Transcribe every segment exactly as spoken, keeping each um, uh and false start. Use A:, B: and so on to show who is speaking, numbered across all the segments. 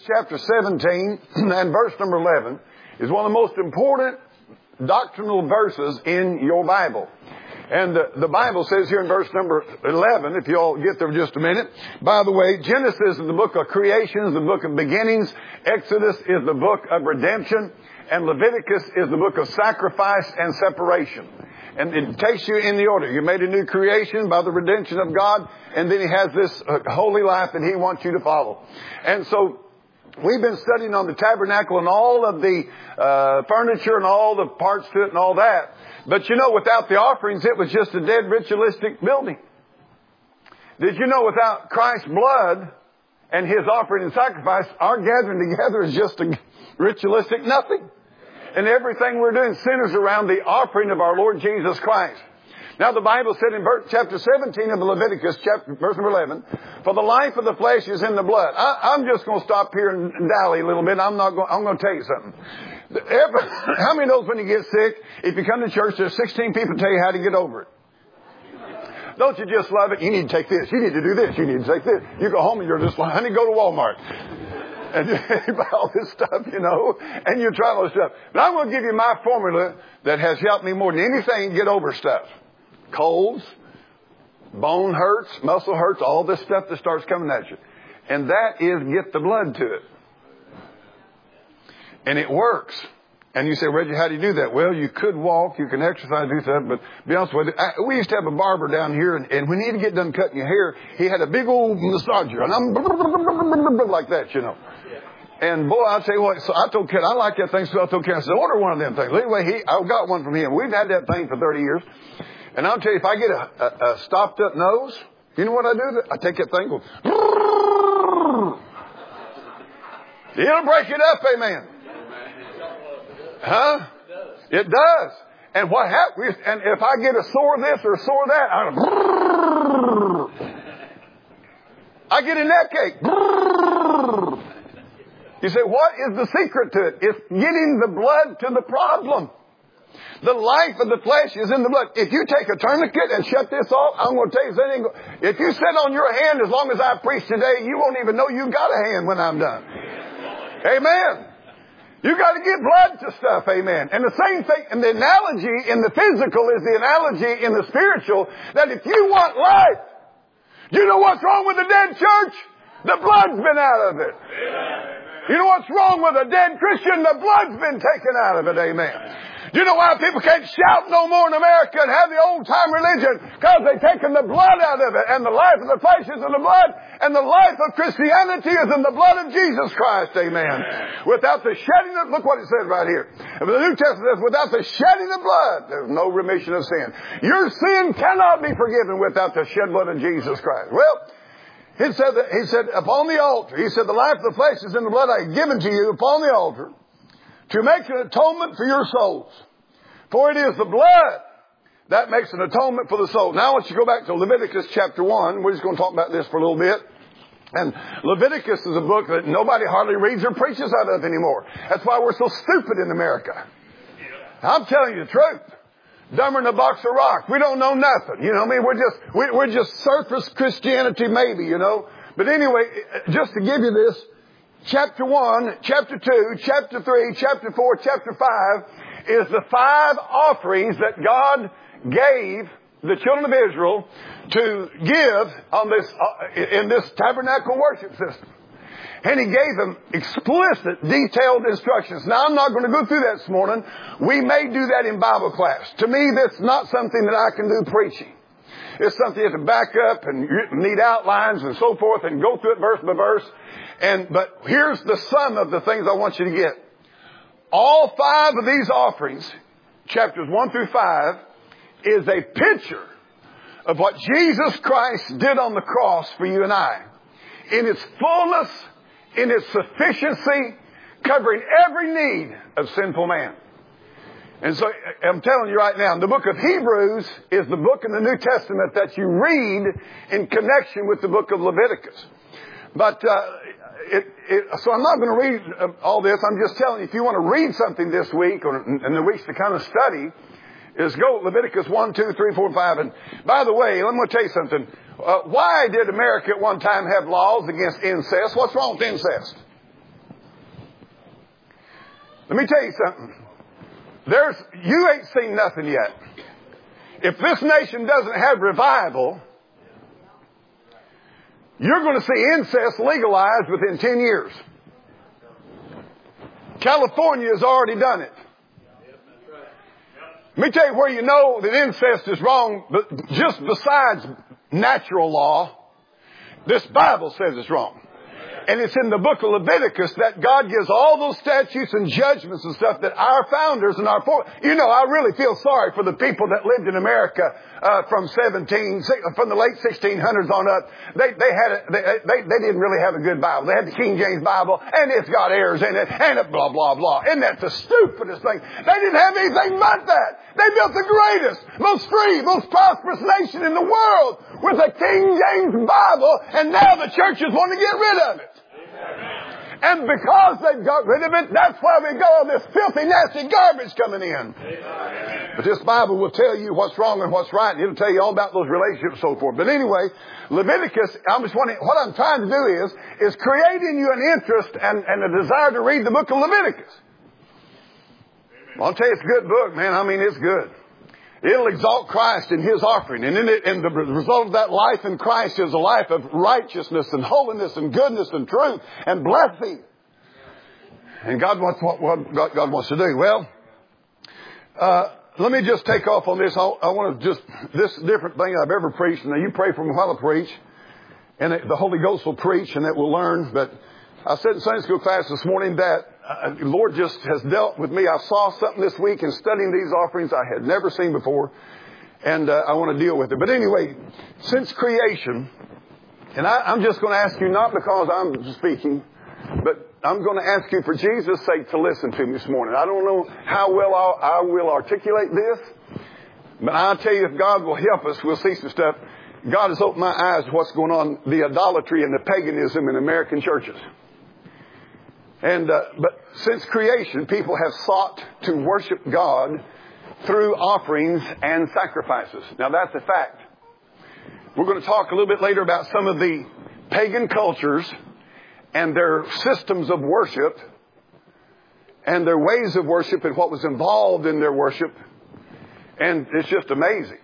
A: chapter seventeen and verse number eleven is one of the most important doctrinal verses in your Bible. And the, the Bible says here in verse number eleven, if you all get there just a minute, by the way, Genesis is the book of creation, is the book of beginnings. Exodus is the book of redemption. And Leviticus is the book of sacrifice and separation. And it takes you in the order. You made a new creation by the redemption of God. And then He has this holy life that He wants you to follow. And so we've been studying on the tabernacle and all of the uh, furniture and all the parts to it and all that. But you know, without the offerings, it was just a dead ritualistic building. Did you know without Christ's blood and His offering and sacrifice, our gathering together is just a ritualistic nothing? And everything we're doing centers around the offering of our Lord Jesus Christ. Now the Bible said in verse, chapter seventeen of Leviticus, chapter, verse number eleven, for the life of the flesh is in the blood. I, I'm just going to stop here and dally a little bit. I'm not going, I'm going to tell you something. Every, how many knows when you get sick, if you come to church, there's sixteen people tell you how to get over it. Don't you just love it? You need to take this. You need to do this. You need to take this. You go home and you're just like, honey, go to Walmart. And you buy all this stuff, you know, and you try all this stuff. But I'm going to give you my formula that has helped me more than anything get over stuff. Colds, bone hurts, muscle hurts, all this stuff that starts coming at you. And that is get the blood to it. And it works. And you say, Reggie, how do you do that? Well, you could walk, you can exercise, do stuff, but to be honest with you, I, we used to have a barber down here, and, and when he'd get done cutting your hair, he had a big old massager, and I'm like that, you know. And boy, I'll tell you what, so I told Ken, I like that thing, so I told Ken, I said, order one of them things. Anyway, he, I got one from him. We've had that thing for thirty years. And I'll tell you, if I get a, a, a stopped up nose, you know what I do? I take that thing, go, it'll break it up, amen. Huh? It does. And what happens, and if I get a sore this or a sore that, I, I get a neck ache. You say, what is the secret to it? It's getting the blood to the problem. The life of the flesh is in the blood. If you take a tourniquet and shut this off, I'm going to tell you something. If you sit on your hand as long as I preach today, you won't even know you got a hand when I'm done. Amen. You got to get blood to stuff, amen. And the same thing, and the analogy in the physical is the analogy in the spiritual, that if you want life, you know what's wrong with the dead church? The blood's been out of it. Amen. You know what's wrong with a dead Christian? The blood's been taken out of it, amen. You know why people can't shout no more in America and have the old-time religion? Because they've taken the blood out of it. And the life of the flesh is in the blood. And the life of Christianity is in the blood of Jesus Christ. Amen. Without the shedding of... Look what it says right here. The New Testament says, without the shedding of blood, there's no remission of sin. Your sin cannot be forgiven without the shed blood of Jesus Christ. Well, he said, that, he said, upon the altar, he said, the life of the flesh is in the blood I have given to you upon the altar, to make an atonement for your souls. For it is the blood that makes an atonement for the soul. Now I want you to go back to Leviticus chapter one. We're just going to talk about this for a little bit. And Leviticus is a book that nobody hardly reads or preaches out of anymore. That's why we're so stupid in America. I'm telling you the truth. Dumber than a box of rock. We don't know nothing. You know what I mean? We're just, we, we're just surface Christianity maybe, you know. But anyway, just to give you this, chapter one, chapter two, chapter three, chapter four, chapter five is the five offerings that God gave the children of Israel to give on this, uh, in this tabernacle worship system. And He gave them explicit, detailed instructions. Now, I'm not going to go through that this morning. We may do that in Bible class. To me, that's not something that I can do preaching. It's something you have to back up and need outlines and so forth and go through it verse by verse. And, but here's the sum of the things I want you to get. All five of these offerings, chapters one through five, is a picture of what Jesus Christ did on the cross for you and I. In its fullness, in its sufficiency, covering every need of sinful man. And so I'm telling you right now, the book of Hebrews is the book in the New Testament that you read in connection with the book of Leviticus. But uh, it, it, so I'm not going to read uh, all this. I'm just telling you, if you want to read something this week or in the weeks to kind of study, is go Leviticus one, two, three, four, five. And by the way, let me tell you something. Uh, why did America at one time have laws against incest? What's wrong with incest? Let me tell you something. There's, you ain't seen nothing yet. If this nation doesn't have revival, you're going to see incest legalized within ten years. California has already done it. Let me tell you where you know that incest is wrong, but just besides natural law, this Bible says it's wrong. And it's in the book of Leviticus that God gives all those statutes and judgments and stuff that our founders and our fore... You know, I really feel sorry for the people that lived in America uh, from seventeen, from the late sixteen hundreds on up. They they had a, they, they they didn't really have a good Bible. They had the King James Bible, and it's got errors in it, and it blah blah blah. Isn't that the stupidest thing? They didn't have anything but that. They built the greatest, most free, most prosperous nation in the world with a King James Bible, and now the churches want to get rid of it. And because they've got rid of it, that's why we got all this filthy, nasty garbage coming in. Amen. But this Bible will tell you what's wrong and what's right, and it'll tell you all about those relationships and so forth. But anyway, Leviticus, I'm just wondering, what I'm trying to do is, is creating you an interest and, and a desire to read the book of Leviticus. Well, I'll tell you, it's a good book, man. I mean, it's good. It'll exalt Christ in His offering. And, in it, and the result of that life in Christ is a life of righteousness and holiness and goodness and truth and blessing. And God wants what, what God wants to do. Well, uh, let me just take off on this. I, I want to just, this different thing I've ever preached. Now, you pray for me while I preach. And it, the Holy Ghost will preach and it will learn. But I said in Sunday school class this morning that Uh, the Lord just has dealt with me. I saw something this week in studying these offerings I had never seen before. And uh, I want to deal with it. But anyway, since creation, and I, I'm just going to ask you, not because I'm speaking, but I'm going to ask you for Jesus' sake to listen to me this morning. I don't know how well I'll, I will articulate this, but I'll tell you, if God will help us, we'll see some stuff. God has opened my eyes to what's going on, the idolatry and the paganism in American churches. And uh, but since creation, people have sought to worship God through offerings and sacrifices. Now, that's a fact. We're going to talk a little bit later about some of the pagan cultures and their systems of worship and their ways of worship and what was involved in their worship. And it's just amazing.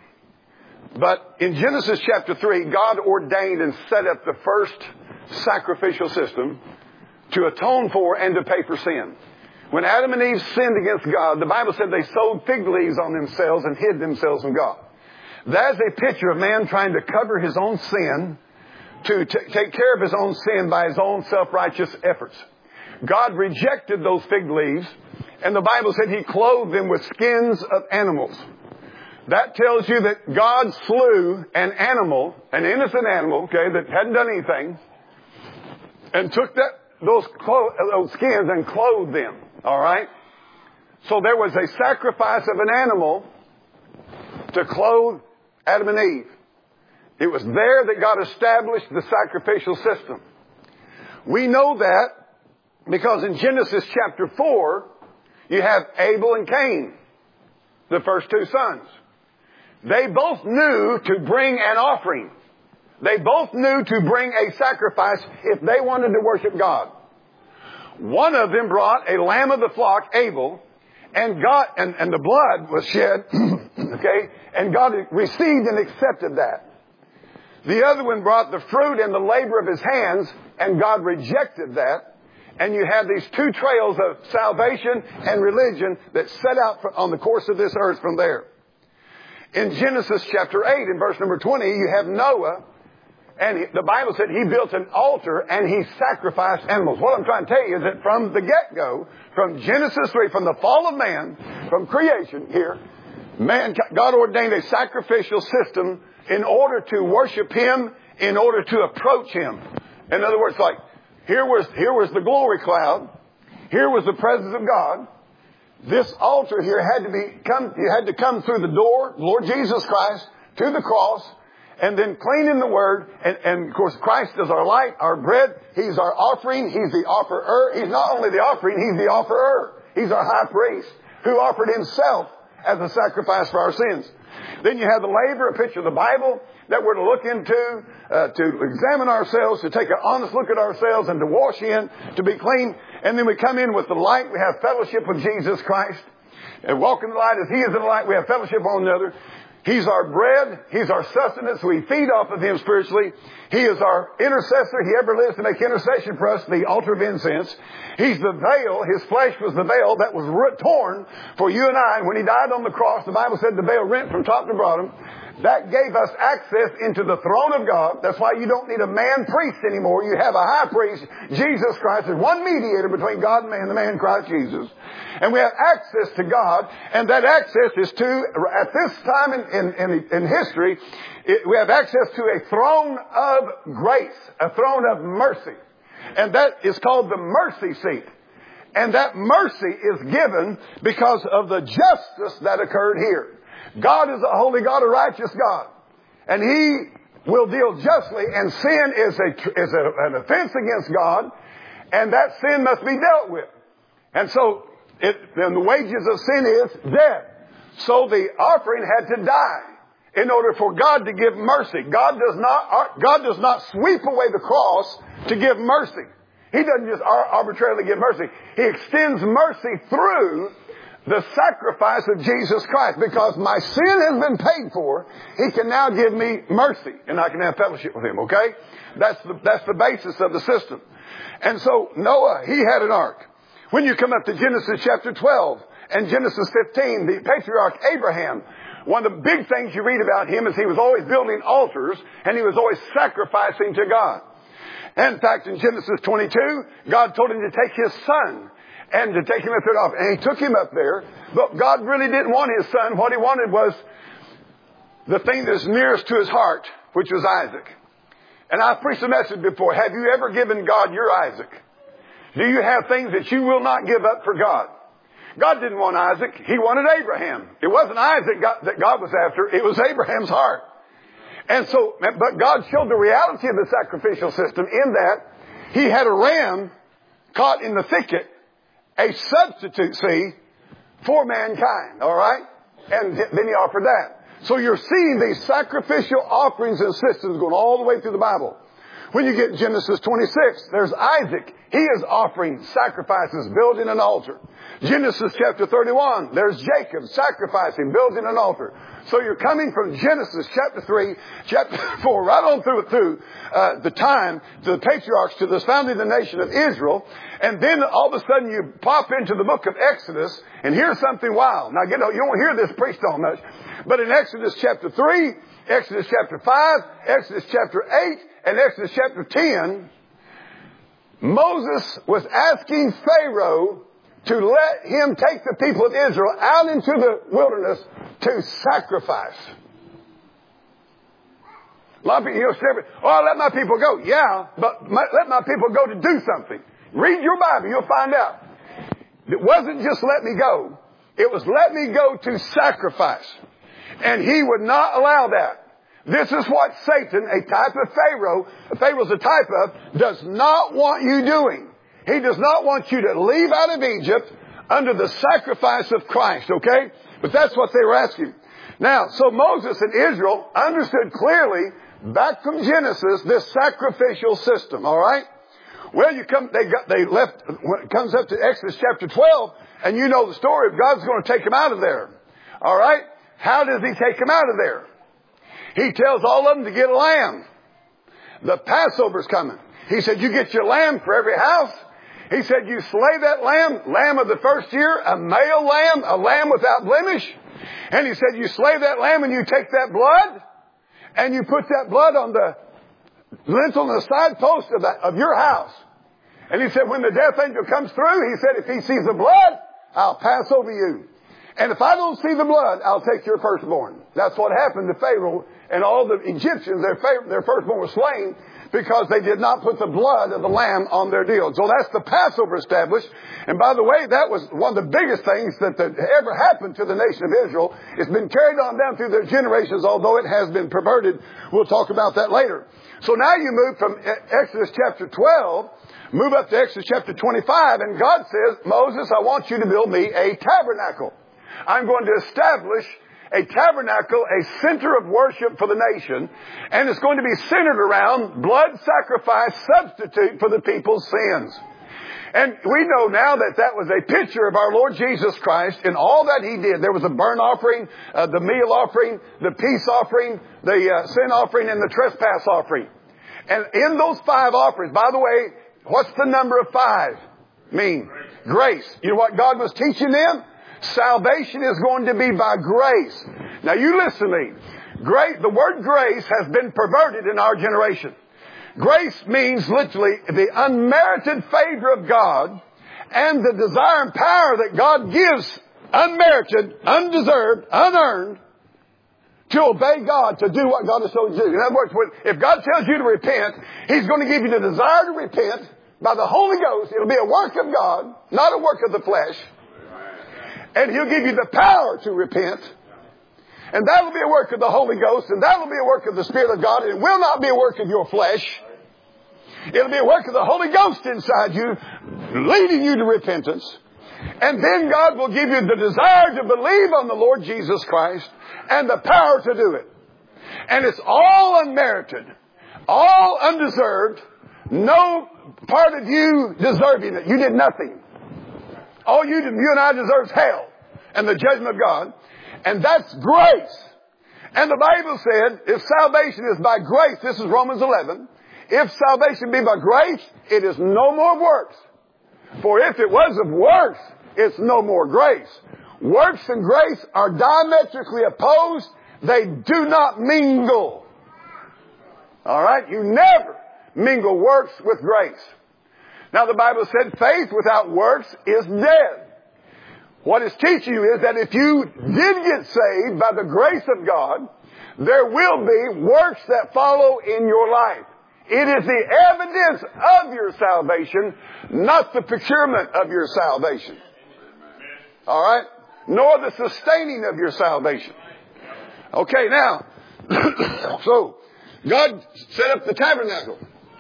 A: But in Genesis chapter three, God ordained and set up the first sacrificial system to atone for and to pay for sin. When Adam and Eve sinned against God, the Bible said they sewed fig leaves on themselves and hid themselves from God. That is a picture of man trying to cover his own sin, to t- take care of his own sin by his own self-righteous efforts. God rejected those fig leaves, and the Bible said He clothed them with skins of animals. That tells you that God slew an animal, an innocent animal, okay, that hadn't done anything, and took that Those, clo- those skins and clothed them. All right? So there was a sacrifice of an animal to clothe Adam and Eve. It was there that God established the sacrificial system. We know that because in Genesis chapter four, you have Abel and Cain, the first two sons. They both knew to bring an offering. They both knew to bring a sacrifice if they wanted to worship God. One of them brought a lamb of the flock, Abel, and God, and, and the blood was shed, okay, and God received and accepted that. The other one brought the fruit and the labor of his hands, and God rejected that. And you have these two trails of salvation and religion that set out on the course of this earth from there. In Genesis chapter eight, in verse number twenty, you have Noah. And he, the Bible said he built an altar and he sacrificed animals. What I'm trying to tell you is that from the get-go, from Genesis three, from the fall of man, from creation here, man, God ordained a sacrificial system in order to worship Him, in order to approach Him. In other words, like, here was, here was the glory cloud. Here was the presence of God. This altar here had to be, come, you had to come through the door, Lord Jesus Christ, to the cross, and then clean in the Word. And, and of course, Christ is our light, our bread. He's our offering. He's the offerer. He's not only the offering, He's the offerer. He's our high priest who offered Himself as a sacrifice for our sins. Then you have the laver, a picture of the Bible that we're to look into, uh, to examine ourselves, to take an honest look at ourselves and to wash in, to be clean. And then we come in with the light. We have fellowship with Jesus Christ. And walk in the light as He is in the light. We have fellowship with one another. He's our bread. He's our sustenance. We feed off of Him spiritually. He is our intercessor. He ever lives to make intercession for us, the altar of incense. He's the veil. His flesh was the veil that was torn for you and I. And when He died on the cross, the Bible said the veil rent from top to bottom. That gave us access into the throne of God. That's why you don't need a man priest anymore. You have a high priest, Jesus Christ. There's one mediator between God and man, the man Christ Jesus. And we have access to God. And that access is to, at this time in, in, in, in history, it, we have access to a throne of grace, a throne of mercy. And that is called the mercy seat. And that mercy is given because of the justice that occurred here. God is a holy God, a righteous God. And He will deal justly, and sin is a, is a, an offense against God, and that sin must be dealt with. And so, it, and the wages of sin is death. So the offering had to die in order for God to give mercy. God does not, God does not sweep away the cross to give mercy. He doesn't just arbitrarily give mercy. He extends mercy through the sacrifice of Jesus Christ. Because my sin has been paid for, He can now give me mercy. And I can have fellowship with Him, okay? That's the, that's the basis of the system. And so Noah, he had an ark. When you come up to Genesis chapter twelve and Genesis fifteen, the patriarch Abraham, one of the big things you read about him is he was always building altars and he was always sacrificing to God. And in fact, in Genesis twenty-two, God told him to take his son and to take him up there off. And He took him up there. But God really didn't want his son. What He wanted was the thing that's nearest to his heart, which was Isaac. And I've preached a message before. Have you ever given God your Isaac? Do you have things that you will not give up for God? God didn't want Isaac. He wanted Abraham. It wasn't Isaac that God was after. It was Abraham's heart. And so, but God showed the reality of the sacrificial system in that He had a ram caught in the thicket, a substitute, see, for mankind, all right? And then He offered that. So you're seeing these sacrificial offerings and systems going all the way through the Bible. When you get Genesis twenty-six, there's Isaac. He is offering sacrifices, building an altar. Genesis chapter thirty-one, there's Jacob sacrificing, building an altar. So you're coming from Genesis chapter three, chapter four, right on through through uh, the time to the patriarchs, to the founding of the nation of Israel. And then all of a sudden you pop into the book of Exodus, and here's something wild. Now, you know, you won't hear this preached on much. But in Exodus chapter three, Exodus chapter five, Exodus chapter eight, and Exodus chapter ten, Moses was asking Pharaoh to let him take the people of Israel out into the wilderness to sacrifice. A lot of people, you know, oh, let my people go. Yeah, but my, let my people go to do something. Read your Bible, you'll find out. It wasn't just let me go. It was let me go to sacrifice. And He would not allow that. This is what Satan, a type of Pharaoh, Pharaoh's a type of, does not want you doing. He does not want you to leave out of Egypt under the sacrifice of Christ, okay? But that's what they were asking. Now, so Moses and Israel understood clearly, back from Genesis, this sacrificial system, all right? Well, you come, they got, they left, when it comes up to Exodus chapter twelve, and you know the story of God's going to take them out of there. All right? How does He take them out of there? He tells all of them to get a lamb. The Passover's coming. He said, you get your lamb for every house. He said, you slay that lamb, lamb of the first year, a male lamb, a lamb without blemish. And He said, you slay that lamb and you take that blood and you put that blood on the lintel and the side post of, that, of your house. And He said, when the death angel comes through, He said, if he sees the blood, I'll pass over you. And if I don't see the blood, I'll take your firstborn. That's what happened to Pharaoh and all the Egyptians. Their, their firstborn was slain because they did not put the blood of the lamb on their deal. So that's the Passover established. And by the way, that was one of the biggest things that, that ever happened to the nation of Israel. It's been carried on down through their generations, although it has been perverted. We'll talk about that later. So now you move from Exodus chapter twelve, move up to Exodus chapter twenty-five, and God says, Moses, I want you to build me a tabernacle. I'm going to establish a tabernacle, a center of worship for the nation, and it's going to be centered around blood sacrifice substitute for the people's sins. And we know now that that was a picture of our Lord Jesus Christ in all that He did. There was a burnt offering, uh, the meal offering, the peace offering, the uh, sin offering, and the trespass offering. And in those five offerings, by the way, what's the number of five mean? Grace. You know what God was teaching them? Salvation is going to be by grace. Now you listen to me. Grace, the word grace has been perverted in our generation. Grace means literally the unmerited favor of God and the desire and power that God gives unmerited, undeserved, unearned to obey God, to do what God has told you to do. In other words, if God tells you to repent, He's going to give you the desire to repent by the Holy Ghost. It'll be a work of God, not a work of the flesh. And He'll give you the power to repent. And that'll be a work of the Holy Ghost, and that'll be a work of the Spirit of God. It will not be a work of your flesh. It'll be a work of the Holy Ghost inside you, leading you to repentance. And then God will give you the desire to believe on the Lord Jesus Christ and the power to do it. And it's all unmerited, all undeserved, no part of you deserving it. You did nothing. All you, you and I deserve is hell and the judgment of God. And that's grace. And the Bible said, if salvation is by grace, this is Romans eleven, if salvation be by grace, it is no more works. For if it was of works, it's no more grace. Works and grace are diametrically opposed. They do not mingle. All right? You never mingle works with grace. Now the Bible said faith without works is dead. What it's teaching you is that if you did get saved by the grace of God, there will be works that follow in your life. It is the evidence of your salvation, not the procurement of your salvation. All right? Nor the sustaining of your salvation. Okay, now, so God set up the tabernacle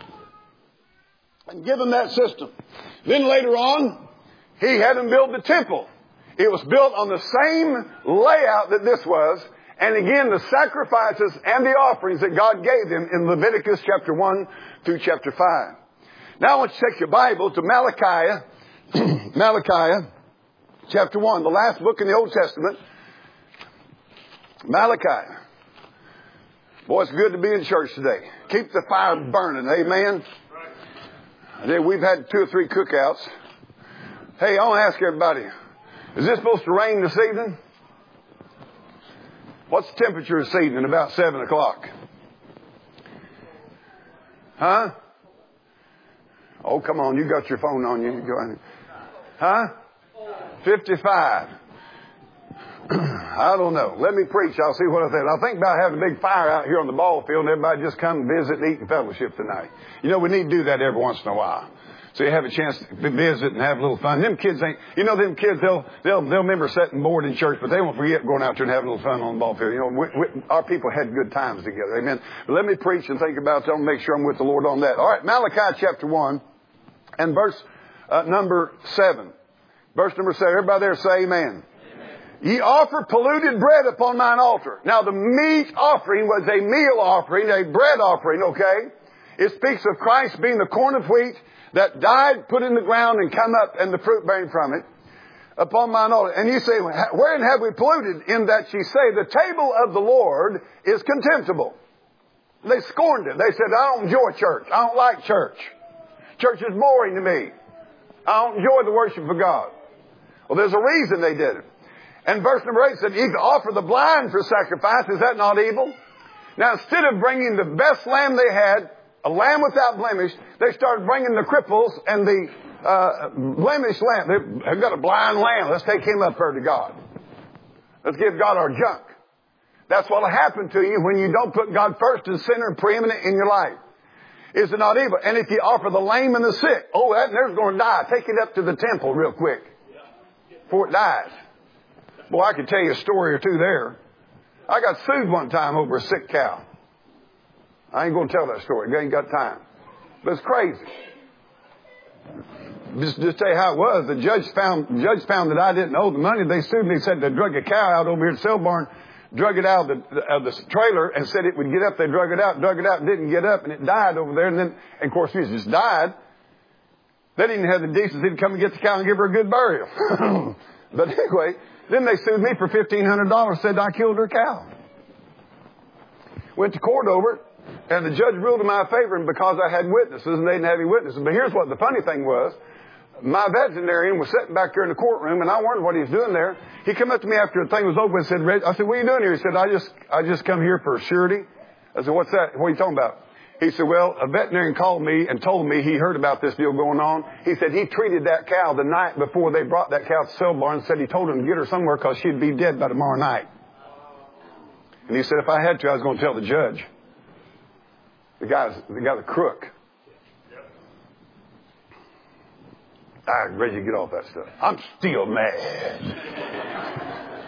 A: and give them that system. Then later on, He had them build the temple. It was built on the same layout that this was. And again, the sacrifices and the offerings that God gave them in Leviticus chapter one through chapter five. Now I want you to take your Bible to Malachi, Malachi chapter one, the last book in the Old Testament. Malachi. Boy, it's good to be in church today. Keep the fire burning. Amen. Then we've had two or three cookouts. Hey, I want to ask everybody, is this supposed to rain this evening? What's the temperature this evening? About seven o'clock. Huh? Oh, come on. You got your phone on you. Go ahead. Huh? fifty-five. I don't know. Let me preach. I'll see what I think. I'll think about having a big fire out here on the ball field and everybody just come visit and eat and fellowship tonight. You know, we need to do that every once in a while. So you have a chance to visit and have a little fun. Them kids ain't, you know, them kids, they'll, they'll, they'll remember sitting bored in church, but they won't forget going out there and having a little fun on the ball field. You know, we, we, our people had good times together. Amen. But let me preach and think about it. I'll make sure I'm with the Lord on that. All right. Malachi chapter one and verse uh, number seven. Verse number seven. Everybody there say amen. Ye offer polluted bread upon mine altar. Now the meat offering was a meal offering, a bread offering, okay? It speaks of Christ being the corn of wheat that died, put in the ground, and come up, and the fruit bearing from it, upon mine altar. And you say, wherein have we polluted? In that ye say, the table of the Lord is contemptible. They scorned it. They said, I don't enjoy church. I don't like church. Church is boring to me. I don't enjoy the worship of God. Well, there's a reason they did it. And verse number eight said, ye can offer the blind for sacrifice. Is that not evil? Now, instead of bringing the best lamb they had, a lamb without blemish, they started bringing the cripples and the uh, blemished lamb. They've got a blind lamb. Let's take him up there to God. Let's give God our junk. That's what will happen to you when you don't put God first and center and preeminent in your life. Is it not evil? And if you offer the lame and the sick, oh, that there's going to die. Take it up to the temple real quick before it dies. Boy, I could tell you a story or two there. I got sued one time over a sick cow. I ain't going to tell that story. I ain't got time. But it's crazy. just, just tell you how it was. The judge found, the judge found that I didn't owe the money. They sued me. Said they drug a cow out over here at Sale Barn, drug it out of the, of the trailer and said it would get up. They drug it out, drug it out, and didn't get up, and it died over there. And then, and of course, it just died. They didn't have the decency to come and get the cow and give her a good burial. But anyway, then they sued me for fifteen hundred dollars, said I killed her cow. Went to court over it, and the judge ruled in my favor because I had witnesses, and they didn't have any witnesses. But here's what the funny thing was. My veterinarian was sitting back there in the courtroom, and I wondered what he was doing there. He came up to me after the thing was over and said, Reg, I said, what are you doing here? He said, I just, I just come here for surety. I said, what's that? What are you talking about? He said, well, a veterinarian called me and told me he heard about this deal going on. He said he treated that cow the night before they brought that cow to Sale Barn and said he told him to get her somewhere because she'd be dead by tomorrow night. And he said, if I had to, I was going to tell the judge. The guy's, the guy's a crook. I'm ready to get off that stuff. I'm still mad.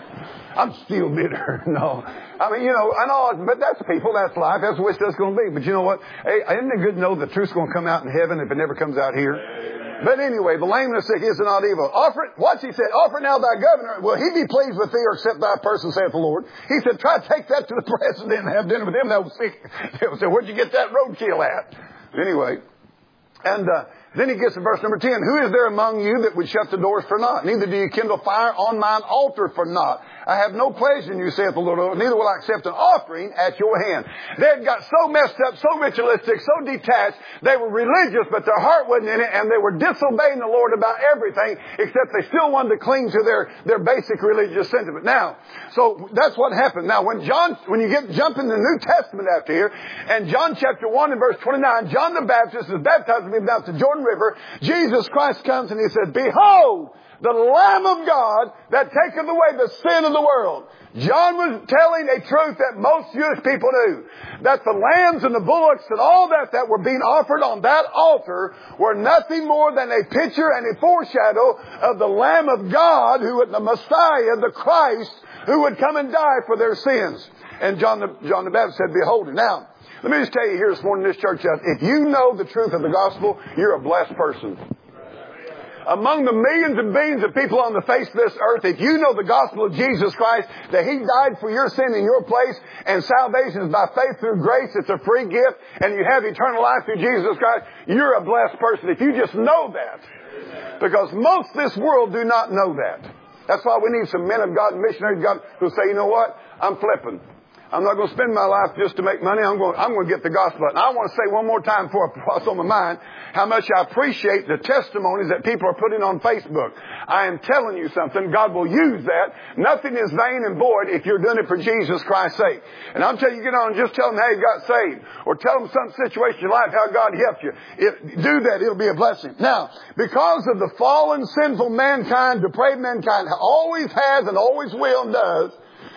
A: I'm still bitter. No. I mean, you know, I know, but that's people, that's life, that's what it's going to be. But you know what? Hey, isn't it good to know the truth's going to come out in heaven if it never comes out here? But anyway, the lame and the sick is not evil. Offer it, watch, he said, offer now thy governor. Will he be pleased with thee or accept thy person, saith the Lord? He said, try to take that to the president and have dinner with him. That was sick. They'll say, where'd you get that roadkill at? Anyway, and, uh, then he gets to verse number ten. Who is there among you that would shut the doors for naught? Neither do you kindle fire on mine altar for naught. I have no pleasure in you, saith the Lord. Neither will I accept an offering at your hand. They had got so messed up, so ritualistic, so detached. They were religious, but their heart wasn't in it, and they were disobeying the Lord about everything, except they still wanted to cling to their, their basic religious sentiment. Now, so that's what happened. Now, when John, when you get jump in the New Testament after here, and John chapter one and verse twenty-nine, John the Baptist is baptized him down to Jordan River. Jesus Christ comes and he says, behold, the Lamb of God that taketh away the sin of the world. John was telling a truth that most Jewish people knew. That the lambs and the bullocks and all that that were being offered on that altar were nothing more than a picture and a foreshadow of the Lamb of God, who was the Messiah, the Christ, who would come and die for their sins. And John the, John the Baptist said, behold it. Now, let me just tell you here this morning in this church house, if you know the truth of the gospel, you're a blessed person. Among the millions and billions of people on the face of this earth, if you know the gospel of Jesus Christ, that He died for your sin in your place, and salvation is by faith through grace, it's a free gift, and you have eternal life through Jesus Christ, you're a blessed person if you just know that. Because most of this world do not know that. That's why we need some men of God, missionaries of God, who say, you know what? I'm flipping. I'm not going to spend my life just to make money. I'm going, I'm going to get the gospel. And I want to say one more time before I pass on my mind how much I appreciate the testimonies that people are putting on Facebook. I am telling you something. God will use that. Nothing is vain and void if you're doing it for Jesus Christ's sake. And I'm telling you, get on and just tell them how you got saved. Or tell them some situation in your life, how God helped you. If, do that, it'll be a blessing. Now, because of the fallen, sinful mankind, depraved mankind, always has and always will and does,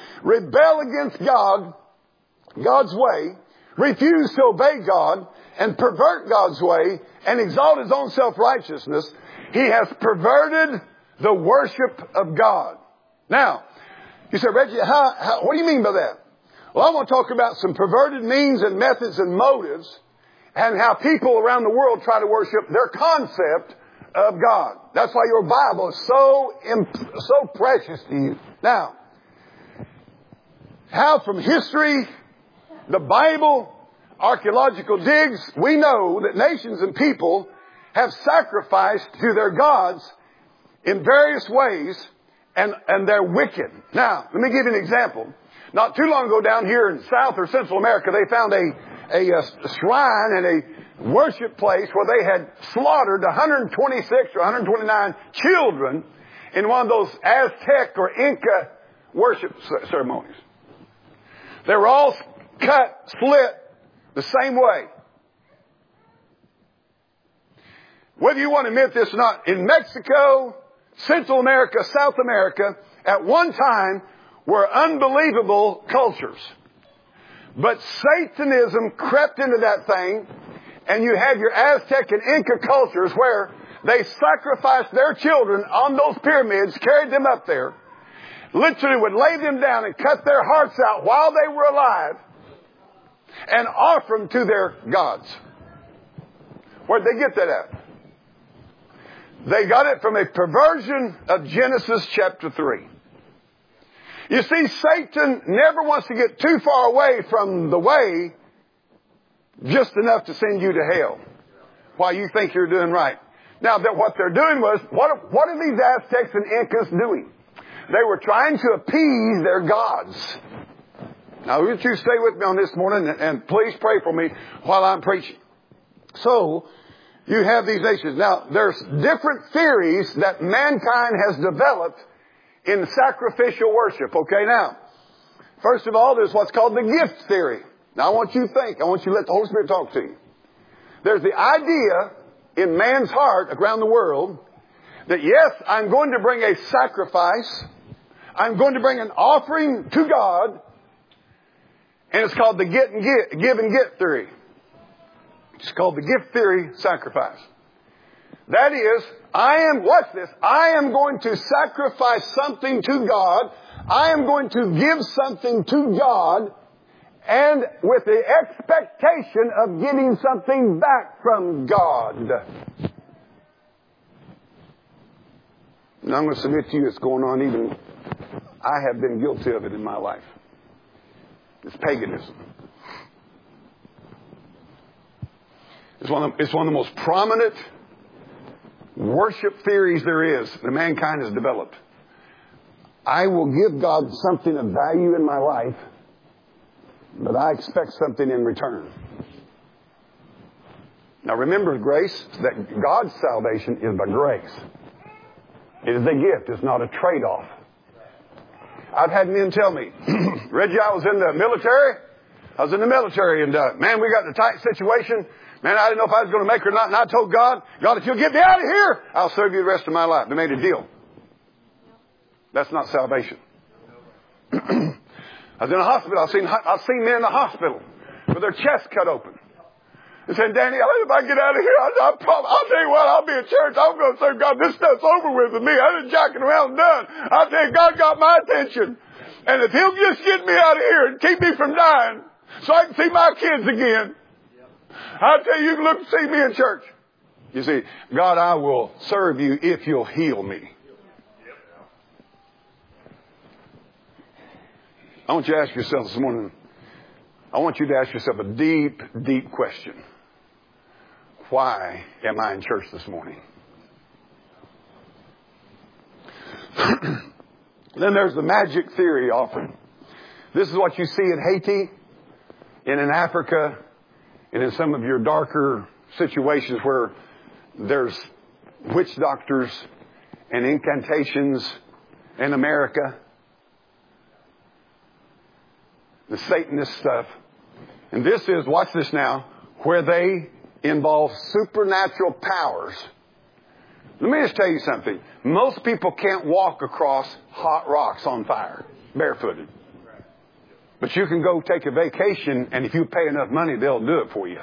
A: rebel against God, God's way, refuse to obey God, and pervert God's way, and exalt his own self-righteousness, he has perverted the worship of God. Now, you say, Reggie, how, how, what do you mean by that? Well, I want to talk about some perverted means and methods and motives, and how people around the world try to worship their concept of God. That's why your Bible is so, imp- so precious to you. Now, how from history, the Bible, archaeological digs, we know that nations and people have sacrificed to their gods in various ways, and, and they're wicked. Now, let me give you an example. Not too long ago down here in South or Central America, they found a, a, a shrine and a worship place where they had slaughtered one hundred twenty-six or one hundred twenty-nine children in one of those Aztec or Inca worship ceremonies. They were all cut, split the same way. Whether you want to admit this or not, in Mexico, Central America, South America, at one time were unbelievable cultures. But Satanism crept into that thing, and you have your Aztec and Inca cultures where they sacrificed their children on those pyramids, carried them up there, literally would lay them down and cut their hearts out while they were alive and offer them to their gods. Where'd they get that at? They got it from a perversion of Genesis chapter three. You see, Satan never wants to get too far away from the way, just enough to send you to hell while you think you're doing right. Now, that what they're doing was, what are, what are these Aztecs and Incas doing? They were trying to appease their gods. Now, would you stay with me on this morning, and, and please pray for me while I'm preaching. So, you have these nations. Now, there's different theories that mankind has developed in sacrificial worship. Okay, now, first of all, there's what's called the gift theory. Now, I want you to think. I want you to let the Holy Spirit talk to you. There's the idea in man's heart around the world that, yes, I'm going to bring a sacrifice. I'm going to bring an offering to God. And it's called the get and get, give and get theory. It's called the gift theory sacrifice. That is, I am, watch this, I am going to sacrifice something to God. I am going to give something to God, and with the expectation of getting something back from God. And I'm going to submit to you, it's going on even, I have been guilty of it in my life. It's paganism. It's one of, it's one of the most prominent worship theories there is that mankind has developed. I will give God something of value in my life, but I expect something in return. Now remember, grace, that God's salvation is by grace. It is a gift. It's not a trade-off. I've had men tell me, Reggie, I was in the military. I was in the military, and uh, man, we got in a tight situation. Man, I didn't know if I was going to make it or not. And I told God, God, if you'll get me out of here, I'll serve you the rest of my life. They made a deal. That's not salvation. I was in a hospital. I've seen, I've seen men in the hospital with their chest cut open. They said, Danny, if I get out of here, I'll, I'll, probably, I'll tell you what, I'll be in church. I'm going to say, God, this stuff's over with with me. I didn't jacking around and done. I'll tell you, God got my attention. And if He'll just get me out of here and keep me from dying so I can see my kids again, I'll tell you, you can look and see me in church. You see, God, I will serve you if you'll heal me. I want you to ask yourself this morning, I want you to ask yourself a deep, deep question. Why am I in church this morning? Then there's the magic theory offered. This is what you see in Haiti and in Africa and in some of your darker situations where there's witch doctors and incantations in America. The Satanist stuff. And this is, watch this now, where they involve supernatural powers. Let me just tell you something. Most people can't walk across hot rocks on fire, barefooted. But you can go take a vacation, and if you pay enough money, they'll do it for you.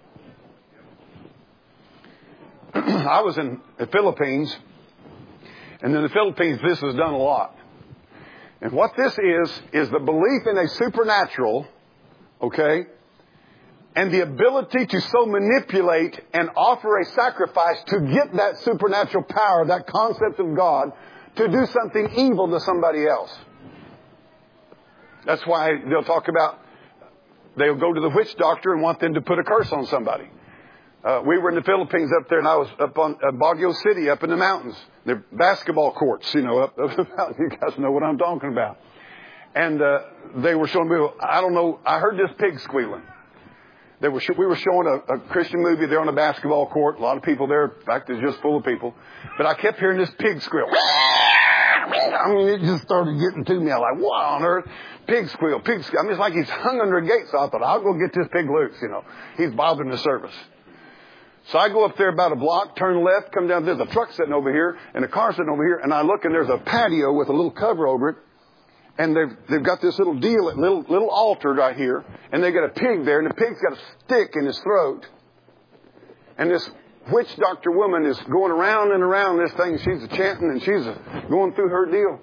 A: I was in the Philippines, and in the Philippines, this is done a lot. And what this is, is the belief in a supernatural, okay, and the ability to so manipulate and offer a sacrifice to get that supernatural power, that concept of God, to do something evil to somebody else. That's why they'll talk about, they'll go to the witch doctor and want them to put a curse on somebody. Uh, we were in the Philippines up there, and I was up on uh, Baguio City, up in the mountains. They're basketball courts, you know, up, up the mountain. You guys know what I'm talking about. And uh, they were showing me, I don't know, I heard this pig squealing. They were, we were showing a, a Christian movie there on a basketball court. A lot of people there. In fact, it's just full of people. But I kept hearing this pig squeal. I mean, it just started getting to me. I was like, what on earth? Pig squeal, pig squeal. I mean, it's like he's hung under a gate. So I thought, I'll go get this pig loose, you know. He's bothering the service. So I go up there about a block, turn left, come down. There's a truck sitting over here and a car sitting over here. And I look, and there's a patio with a little cover over it. And they've, they've got this little deal, little, little altar right here. And they got a pig there, and the pig's got a stick in his throat. And this witch doctor woman is going around and around this thing. She's a chanting, and she's a, going through her deal.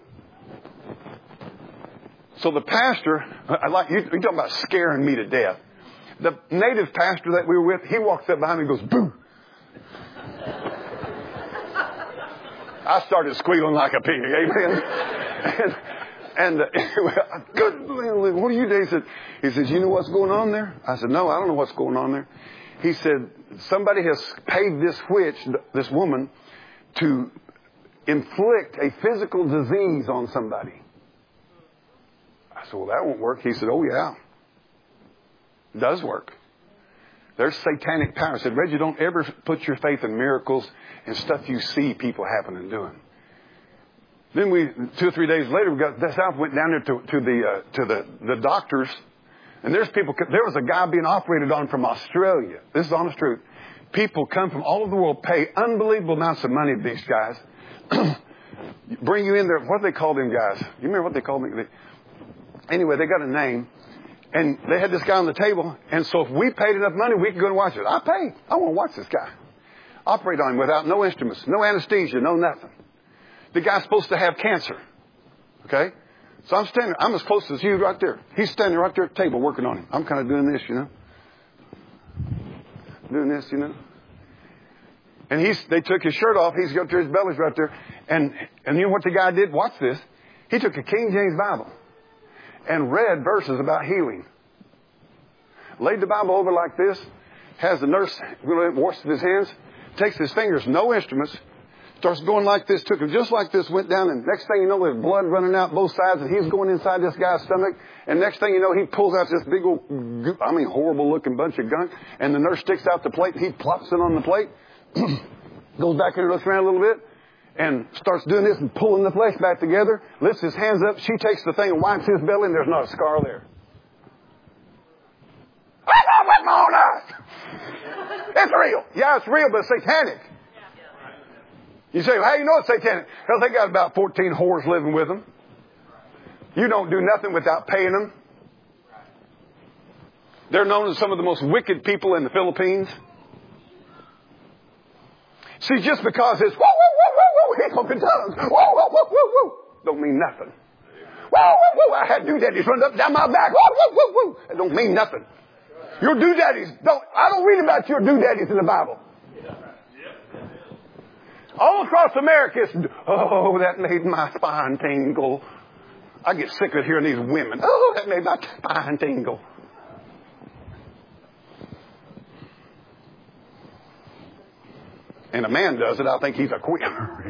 A: So the pastor, I like you, you're talking about scaring me to death. The native pastor that we were with, he walks up behind me and goes, boo. I started squealing like a pig. Amen. And, and uh, anyway, good, what do you do? He said, he says, you know what's going on there? I said, no, I don't know what's going on there. He said, somebody has paid this witch, this woman, to inflict a physical disease on somebody. I said, well, that won't work. He said, oh, yeah. It does work. There's satanic power. I said, Reggie, don't ever put your faith in miracles and stuff you see people happening and doing. Then we, two or three days later, we got this out, went down there to, to the uh, to the, the doctors, and there's people. There was a guy being operated on from Australia. This is honest truth. People come from all over the world, pay unbelievable amounts of money to these guys, bring you in there. What do they call them guys? You remember what they called them? They, anyway, they got a name, and they had this guy on the table. And so if we paid enough money, we could go and watch it. I paid. I want to watch this guy operate on him without no instruments, no anesthesia, no nothing. The guy's supposed to have cancer. Okay? So I'm standing, I'm as close as you right there. He's standing right there at the table working on him. I'm kind of doing this, you know. Doing this, you know. And he's, they took his shirt off. He's got to his belly's right there. And, and you know what the guy did? Watch this. He took a King James Bible and read verses about healing. Laid the Bible over like this. Has the nurse washes his hands. Takes his fingers, no instruments. Starts going like this, took him just like this, went down, and next thing you know, there's blood running out both sides, and he's going inside this guy's stomach. And next thing you know, he pulls out this big old, I mean, horrible-looking bunch of gunk, and the nurse sticks out the plate, and he plops it on the plate, goes back here, looks around a little bit, and starts doing this and pulling the flesh back together, lifts his hands up, she takes the thing and wipes his belly, and there's not a scar there. It's real. Yeah, it's real, but it's satanic. You say, well, how do you know it's satanic? Because they got about fourteen whores living with them. You don't do nothing without paying them. They're known as some of the most wicked people in the Philippines. See, just because it's, whoa, whoa, whoa, whoa, whoa, he talking tongues. Whoa, whoa, whoa, whoa, whoa. Don't mean nothing. Whoa, whoa, whoa, I had doodaddies run up and down my back. Whoa, whoa, whoa, whoa. That don't mean nothing. Your doodaddies, don't, I don't read about your doodaddies in the Bible. All across America, it's, oh, that made my spine tingle. I get sick of hearing these women. Oh, that made my spine tingle. And a man does it, I think he's a quitter.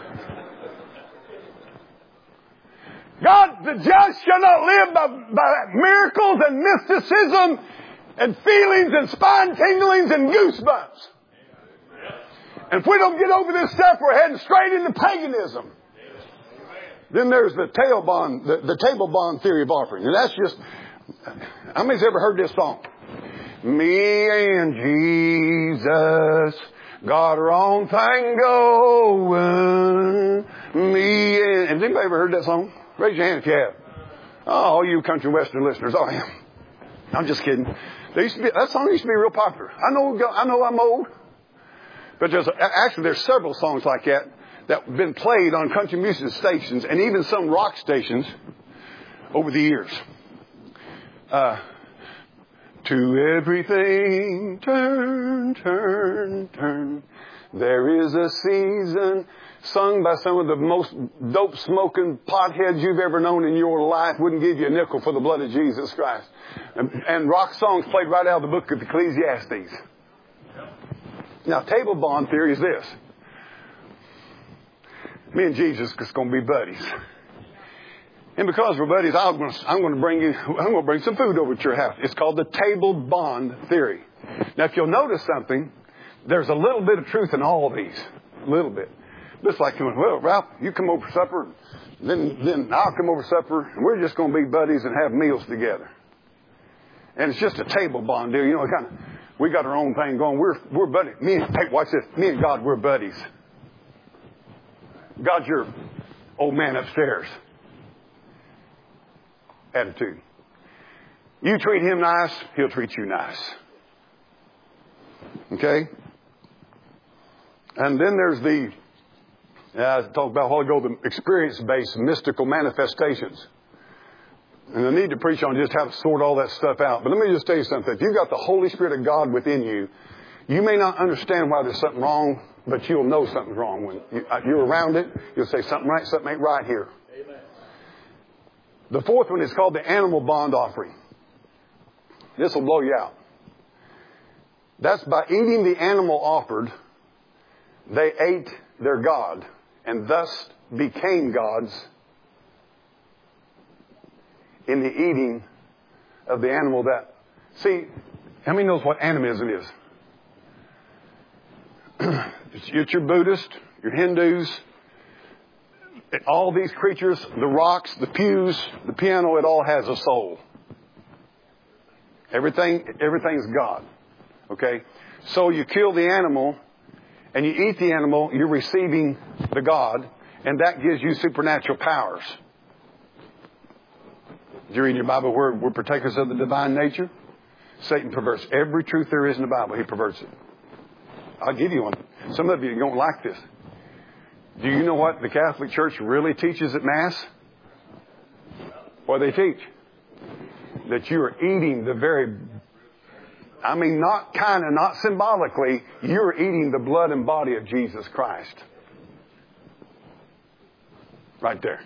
A: God, the just shall not live by, by miracles and mysticism and feelings and spine tinglings and goosebumps. And if we don't get over this stuff, we're heading straight into paganism. Then there's the tail bond, the, the table bond theory of offering. And that's just, how many's ever heard this song? Me and Jesus got our own thing going. Me and, has anybody ever heard that song? Raise your hand if you have. Oh, all you country western listeners. Oh, I am. I'm just kidding. They used to be, that song used to be real popular. I know, I know I'm old. But there's actually there's several songs like that that have been played on country music stations and even some rock stations over the years. Uh, to everything, turn, turn, turn. There is a season, sung by some of the most dope-smoking potheads you've ever known in your life. Wouldn't give you a nickel for the blood of Jesus Christ. And, and rock songs played right out of the book of Ecclesiastes. Now, table bond theory is this. Me and Jesus is going to be buddies. And because we're buddies, I'm going, to, I'm going to bring you, I'm going to bring some food over to your house. It's called the table bond theory. Now, if you'll notice something, there's a little bit of truth in all of these. A little bit. Just like, well, Ralph, you come over for supper, then, then I'll come over for supper, and we're just going to be buddies and have meals together. And it's just a table bond deal. You know, kind of, we got our own thing going. We're, we're buddies. Me and, hey, watch this. Me and God, we're buddies. God's your old man upstairs attitude. You treat him nice, he'll treat you nice. Okay? And then there's the, uh, I talked about a while ago, the experience-based mystical manifestations. And I need to preach on just how to sort all that stuff out. But let me just tell you something. If you've got the Holy Spirit of God within you, You may not understand why there's something wrong, but you'll know something's wrong. When you, you're around it, you'll say something right, something ain't right here. Amen. The fourth one is called the animal bond offering. This will blow you out. That's by eating the animal offered, they ate their God and thus became gods in the eating of the animal that... See, how many knows what animism is? It's your Buddhist, your Hindus, all these creatures, the rocks, the pews, the piano, it all has a soul. Everything, everything's God. Okay? So you kill the animal and you eat the animal, you're receiving the God, and that gives you supernatural powers. Did you read in your Bible where we're partakers of the divine nature? Satan perverts every truth there is in the Bible. He perverts it. I'll give you one. Some of you don't like this. Do you know what the Catholic Church really teaches at Mass? What they teach? That you are eating the very, I mean, not kind of, not symbolically, you're eating the blood and body of Jesus Christ. Right there.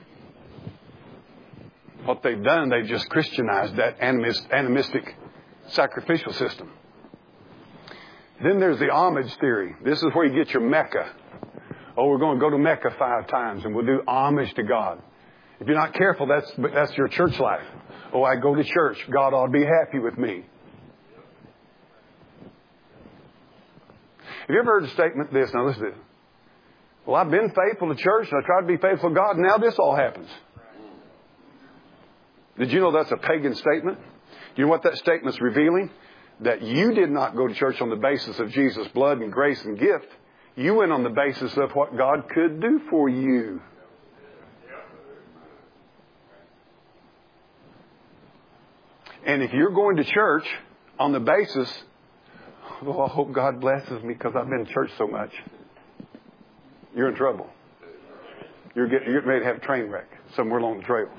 A: What they've done, they've just Christianized that animist, animistic sacrificial system. Then there's the homage theory. This is where you get your Mecca. Oh, we're going to go to Mecca five times and we'll do homage to God. If you're not careful, that's that's your church life. Oh, I go to church. God ought to be happy with me. Have you ever heard the statement this? Now listen to this. Well, I've been faithful to church and I tried to be faithful to God. And now this all happens. Did you know that's a pagan statement? You know what that statement's revealing? That you did not go to church on the basis of Jesus' blood and grace and gift. You went on the basis of what God could do for you. And if you're going to church on the basis, oh, I hope God blesses me because I've been in church so much, you're in trouble. You're getting, you're getting ready to have a train wreck somewhere along the trail.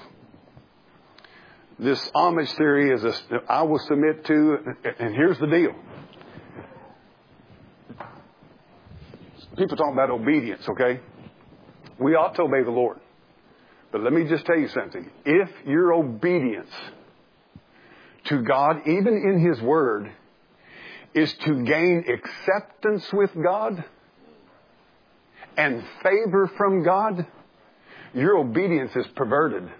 A: This homage theory is a, I will submit to, and here's the deal. People talk about obedience, okay? We ought to obey the Lord. But let me just tell you something. If your obedience to God, even in His Word, is to gain acceptance with God and favor from God, your obedience is perverted.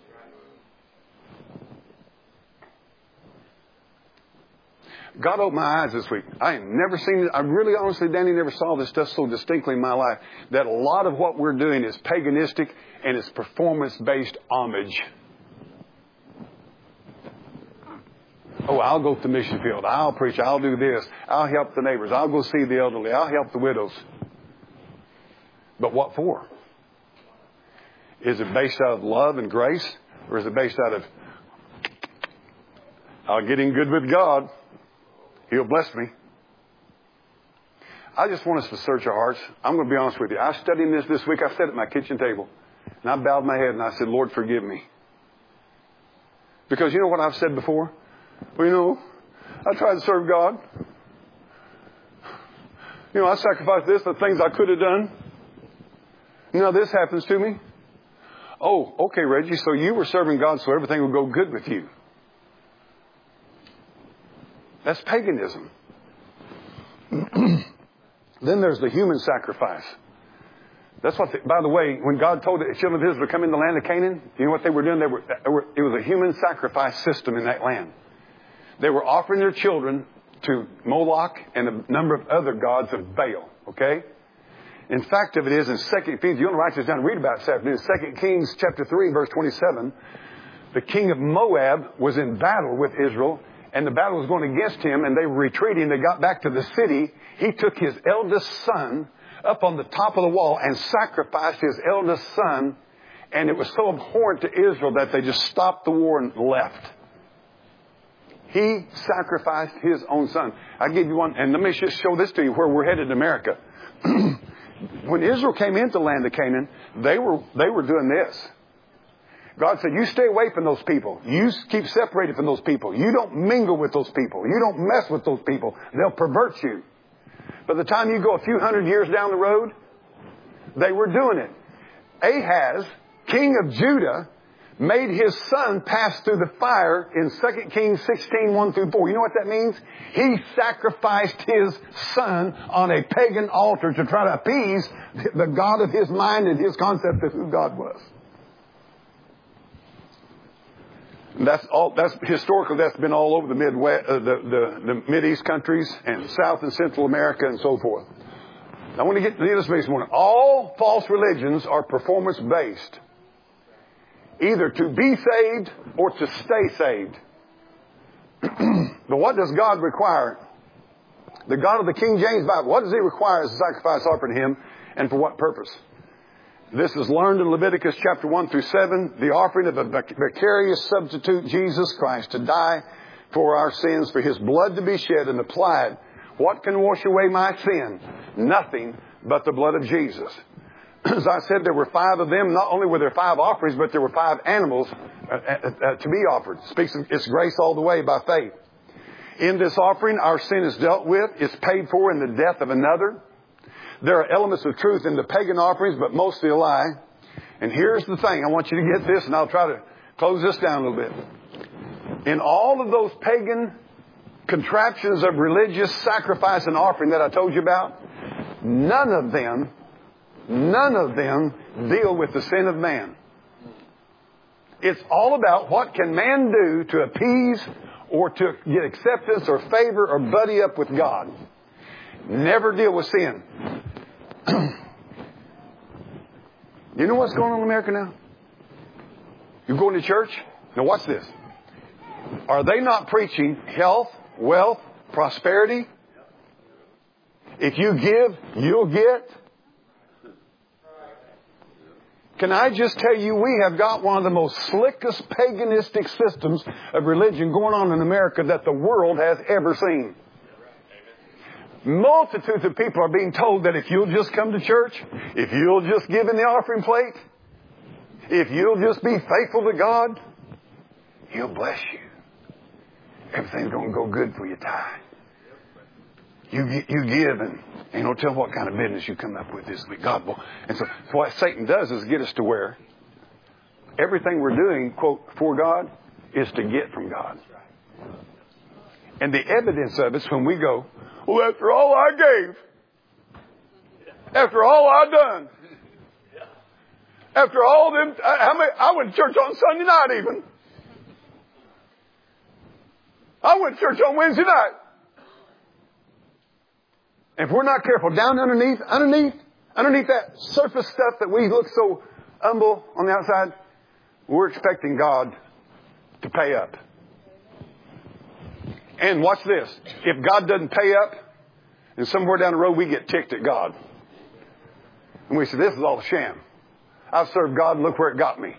A: God opened my eyes this week. I ain't never seen it. I really honestly, Danny, never saw this stuff so distinctly in my life. That a lot of what we're doing is paganistic and it's performance-based homage. Oh, I'll go to the mission field. I'll preach. I'll do this. I'll help the neighbors. I'll go see the elderly. I'll help the widows. But what for? Is it based out of love and grace? Or is it based out of, I'll get in good with God. He'll bless me. I just want us to search our hearts. I'm going to be honest with you. I studied this this week. I sat at my kitchen table. And I bowed my head and I said, Lord, forgive me. Because you know what I've said before? Well, you know, I tried to serve God. You know, I sacrificed this, the things I could have done. You know, this happens to me. Oh, okay, Reggie, so you were serving God so everything would go good with you. That's paganism. Then there's the human sacrifice. That's what, the, by the way, when God told the children of Israel to come in the land of Canaan, you know what they were doing? They were, they were, it was a human sacrifice system in that land. They were offering their children to Moloch and a number of other gods of Baal. Okay? In fact of it is, in Second Kings, you want to write this down and read about it this afternoon. Second Kings chapter three, verse twenty-seven. The king of Moab was in battle with Israel. And the battle was going against him, and they were retreating. They got back to the city. He took his eldest son up on the top of the wall and sacrificed his eldest son. And it was so abhorrent to Israel that they just stopped the war and left. He sacrificed his own son. I'll give you one, and let me just show this to you where we're headed in America. When Israel came into the land of Canaan, they were, they were doing this. God said, you stay away from those people. You keep separated from those people. You don't mingle with those people. You don't mess with those people. They'll pervert you. By the time you go a few hundred years down the road, they were doing it. Ahaz, king of Judah, made his son pass through the fire in Second Kings sixteen, one through four. You know what that means? He sacrificed his son on a pagan altar to try to appease the God of his mind and his concept of who God was. And that's all. That's historically that's been all over the Midwest, uh, the, the the Mideast countries and South and Central America and so forth. I want to get to this this morning. All false religions are performance based, either to be saved or to stay saved. But what does God require? The God of the King James Bible, what does He require as a sacrifice offered to Him, and for what purpose? This is learned in Leviticus chapter one through seven, the offering of a vicarious substitute, Jesus Christ, to die for our sins, for His blood to be shed and applied. What can wash away my sin? Nothing but the blood of Jesus. As I said, there were five of them. Not only were there five offerings, but there were five animals uh, uh, to be offered. It speaks of its grace all the way by faith. In this offering, our sin is dealt with. It's paid for in the death of another. There are elements of truth in the pagan offerings, but mostly a lie. And here's the thing. I want you to get this, and I'll try to close this down a little bit. In all of those pagan contraptions of religious sacrifice and offering that I told you about, none of them, none of them deal with the sin of man. It's all about what can man do to appease or to get acceptance or favor or buddy up with God. Never deal with sin. You know what's going on in America now? You going to church? Now watch this. Are they not preaching health, wealth, prosperity? If you give, you'll get. Can I just tell you, we have got one of the most slickest paganistic systems of religion going on in America that the world has ever seen. Multitudes of people are being told that if you'll just come to church, if you'll just give in the offering plate, if you'll just be faithful to God, He'll bless you. Everything's going to go good for you, Ty. You you give and ain't no telling what kind of business you come up with this week. God will. And so, so what Satan does is get us to where everything we're doing, quote, for God, is to get from God. And the evidence of it's when we go, well, after all I gave, after all I done, after all them, I, I, I went to church on Sunday night even. I went to church on Wednesday night. If we're not careful, down underneath, underneath, underneath that surface stuff that we look so humble on the outside, we're expecting God to pay up. And watch this. If God doesn't pay up, and somewhere down the road we get ticked at God. And we say, this is all a sham. I've served God and look where it got me.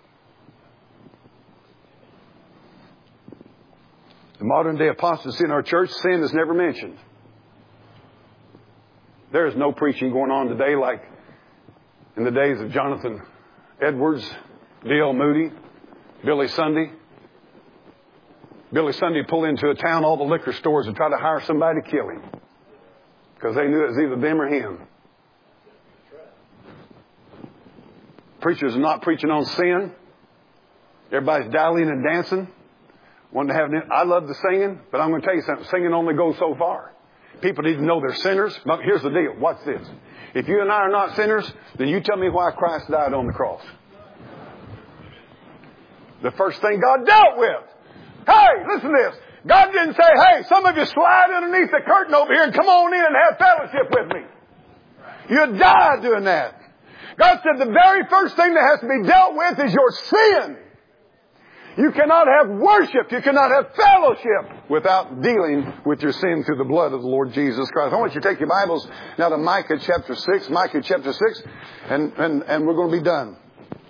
A: The modern day apostasy in our church, sin is never mentioned. There is no preaching going on today like in the days of Jonathan Edwards, D L Moody, Billy Sunday. Billy Sunday pulled into a town, all the liquor stores, and tried to hire somebody to kill him. Because they knew it was either them or him. Preachers are not preaching on sin. Everybody's dialing and dancing. Wanting to have, I love the singing, but I'm going to tell you something. Singing only goes so far. People need to know they're sinners. But here's the deal. Watch this. If you and I are not sinners, then you tell me why Christ died on the cross. The first thing God dealt with. Hey, listen to this. God didn't say, hey, some of you slide underneath the curtain over here and come on in and have fellowship with me. You die doing that. God said the very first thing that has to be dealt with is your sin. You cannot have worship. You cannot have fellowship without dealing with your sin through the blood of the Lord Jesus Christ. I want you to take your Bibles now to Micah chapter six. Micah chapter six. And, and, and we're going to be done.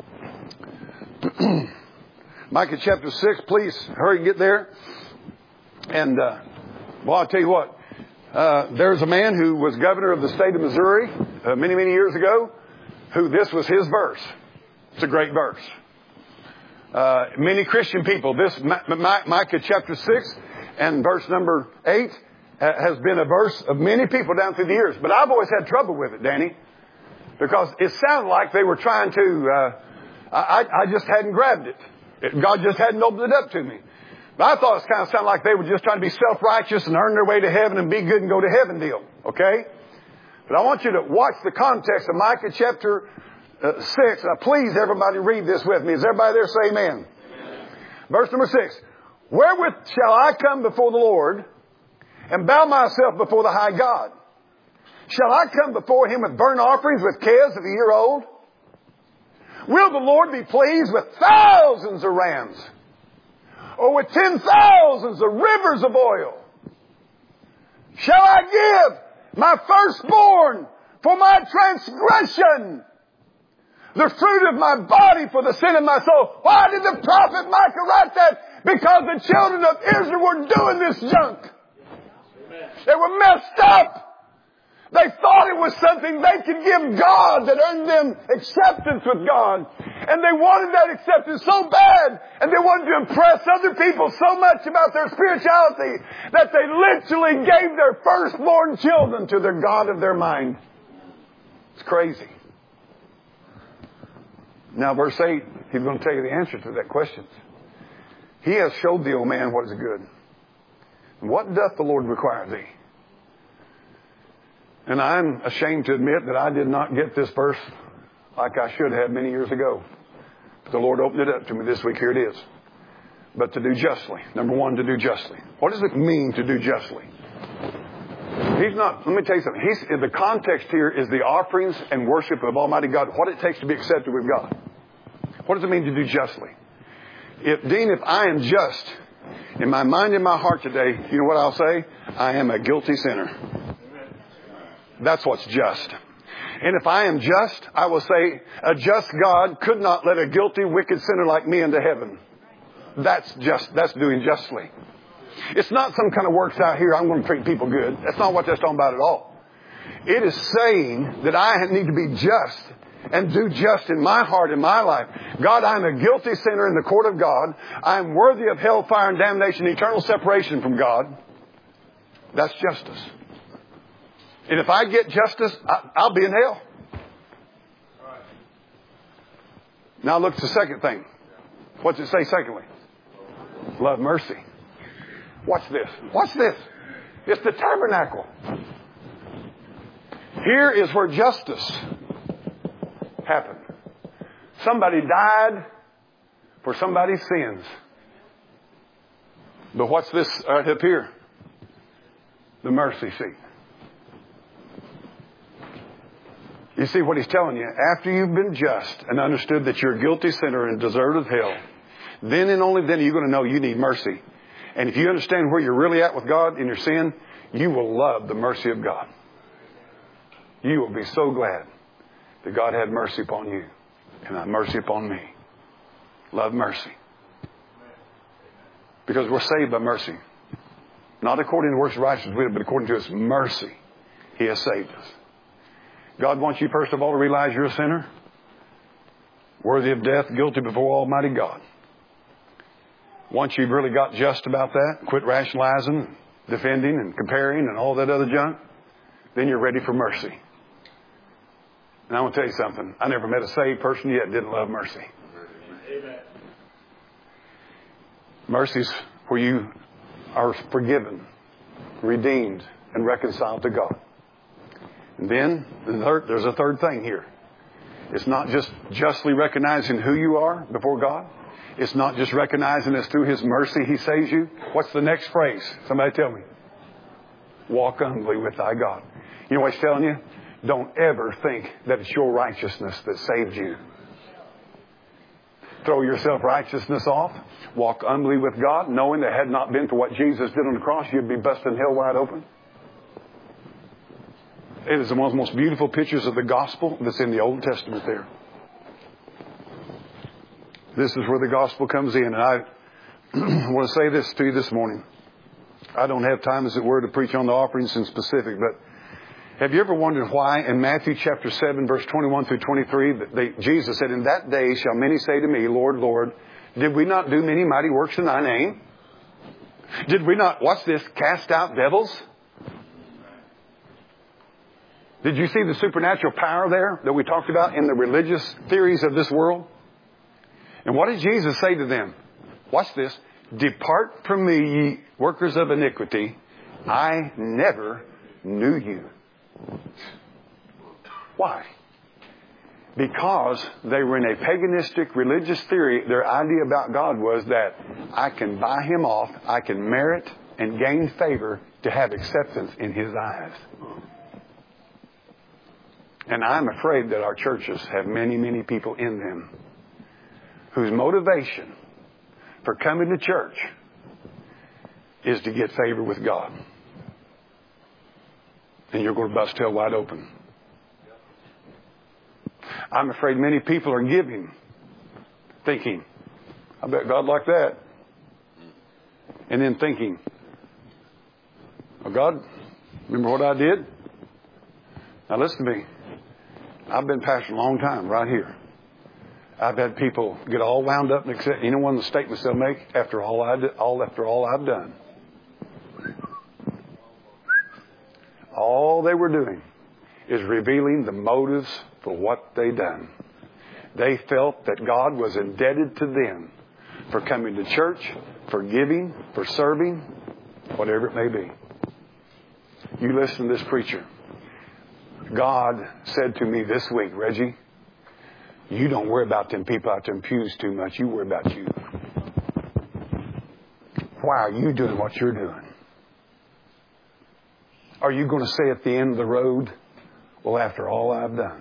A: Micah chapter six. Please hurry and get there. And, uh, well, I'll tell you what. Uh, there's a man who was governor of the state of Missouri uh, many, many years ago, who this was his verse. It's a great verse. uh, many Christian people. This Micah chapter six and verse number eight has been a verse of many people down through the years. But I've always had trouble with it, Danny, because it sounded like they were trying to, uh, I, I just hadn't grabbed it. it. God just hadn't opened it up to me. But I thought it kind of sounded like they were just trying to be self-righteous and earn their way to heaven and be good and go to heaven deal. Okay? But I want you to watch the context of Micah chapter uh, six. Now please, everybody read this with me. Is everybody there? Say amen. Amen. Verse number six. Wherewith shall I come before the Lord and bow myself before the high God? Shall I come before Him with burnt offerings, with calves of a year old? Will the Lord be pleased with thousands of rams, or with ten thousands of rivers of oil? Shall I give my firstborn for my transgression, the fruit of my body for the sin of my soul? Why did the prophet Micah write that? Because the children of Israel were doing this junk. They were messed up. They thought it was something they could give God that earned them acceptance with God. And they wanted that acceptance so bad. And they wanted to impress other people so much about their spirituality that they literally gave their firstborn children to their God of their mind. It's crazy. Now verse eight, he's going to tell you the answer to that question. He has showed thee, O man, what is good. And what doth the Lord require thee? And I'm ashamed to admit that I did not get this verse like I should have many years ago. But the Lord opened it up to me this week. Here it is. But to do justly. Number one, to do justly. What does it mean to do justly? He's not, let me tell you something. He's, the context here is the offerings and worship of Almighty God. What it takes to be accepted with God. What does it mean to do justly? If, Dean, if I am just in my mind and my heart today, you know what I'll say? I am a guilty sinner. That's what's just. And if I am just, I will say, a just God could not let a guilty, wicked sinner like me into heaven. That's just, that's doing justly. It's not some kind of works out here, I'm going to treat people good. That's not what that's talking about at all. It is saying that I need to be just and do just in my heart, in my life. God, I'm a guilty sinner in the court of God. I'm worthy of hellfire and damnation, eternal separation from God. That's justice. And if I get justice, I'll be in hell. Now look at the second thing. What's it say secondly? Love mercy. Watch this. Watch this. It's the tabernacle. Here is where justice happened. Somebody died for somebody's sins. But what's this right up here? The mercy seat. You see what he's telling you? After you've been just and understood that you're a guilty sinner and deserved of hell, then and only then are you going to know you need mercy. And if you understand where you're really at with God in your sin, you will love the mercy of God. You will be so glad that God had mercy upon you and had mercy upon me. Love mercy. Because we're saved by mercy. Not according to works of righteousness, but according to His mercy, He has saved us. God wants you, first of all, to realize you're a sinner, worthy of death, guilty before Almighty God. Once you've really got just about that, quit rationalizing, defending, and comparing, and all that other junk, then you're ready for mercy. And I want to tell you something. I never met a saved person yet that didn't love mercy. Amen. Mercy's where you are forgiven, redeemed, and reconciled to God. And then there's a third thing here. It's not just justly recognizing who you are before God. It's not just recognizing it's through His mercy He saves you. What's the next phrase? Somebody tell me. Walk humbly with thy God. You know what He's telling you? Don't ever think that it's your righteousness that saved you. Throw your self-righteousness off. Walk humbly with God, knowing that had it not been for what Jesus did on the cross, you'd be busting hell wide open. It is one of the most beautiful pictures of the gospel that's in the Old Testament there. This is where the gospel comes in. And I want to say this to you this morning. I don't have time, as it were, to preach on the offerings in specific, but have you ever wondered why in Matthew chapter seven, verse twenty-one through twenty-three, they, Jesus said, in that day shall many say to me, Lord, Lord, Did we not do many mighty works in thy name? Did we not, watch this, cast out devils? Did you see the supernatural power there that we talked about in the religious theories of this world? And what did Jesus say to them? Watch this. Depart from me, ye workers of iniquity. I never knew you. Why? Because they were in a paganistic religious theory. Their idea about God was that I can buy Him off, I can merit and gain favor to have acceptance in His eyes. And I'm afraid that our churches have many, many people in them whose motivation for coming to church is to get favor with God. And you're going to bust hell wide open. I'm afraid many people are giving, thinking, I bet God like that. And then thinking, oh God, remember what I did? Now listen to me. I've been pastoring a long time right here. I've had people get all wound up and accept any one of the statements they'll make after all I did, all after all I've done. All they were doing is revealing the motives for what they done. They felt that God was indebted to them for coming to church, for giving, for serving, whatever it may be. You listen to this preacher. God said to me this week, Reggie, you don't worry about them people out there in pews too much. You worry about you. Why are you doing what you're doing? Are you going to say at the end of the road, well, after all I've done?